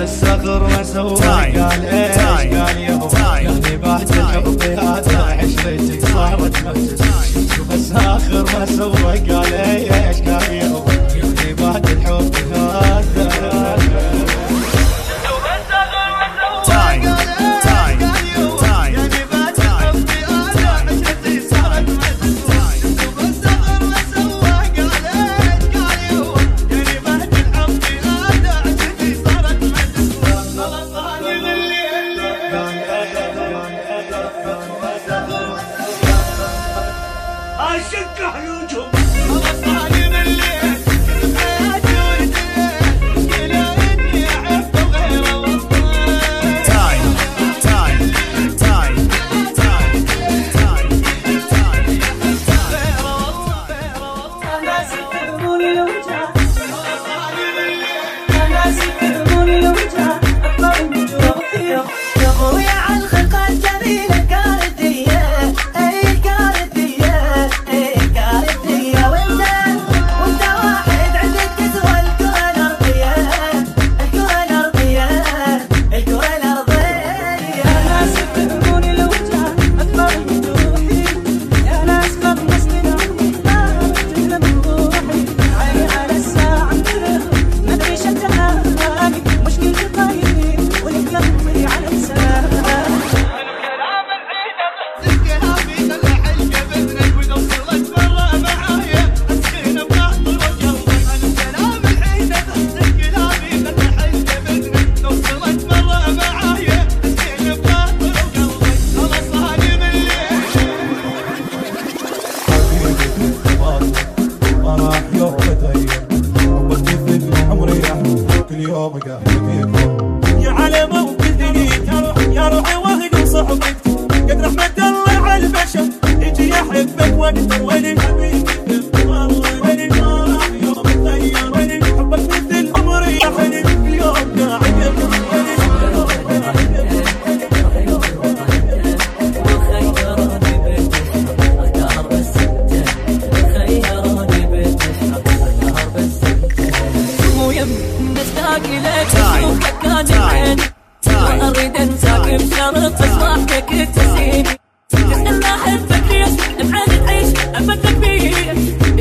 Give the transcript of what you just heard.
الصغر ما سوى قال ايش قال يابا يعني بعد الحب هذا عشرتي صارت مجلس. شوف الصغر ما سوى قال ايش قال يابا يعني بعد الحب هذا يا على موقف دنيك يا روحي وهدي وصحبك قد رحمة الله على البشر يجي يحبك وقت وين حبيبي والله وين ما راح يوم تغير وين حبك مثل عمري يا حنين اليوم قاعد وأريد أنساك بشرط أصبحك تسيني